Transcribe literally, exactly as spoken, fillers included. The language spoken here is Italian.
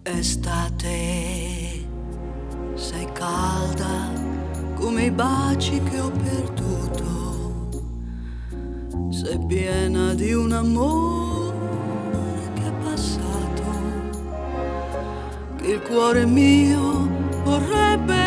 Estate, sei calda come i baci che ho perduto, sei piena di un amore che è passato, che il cuore mio vorrebbe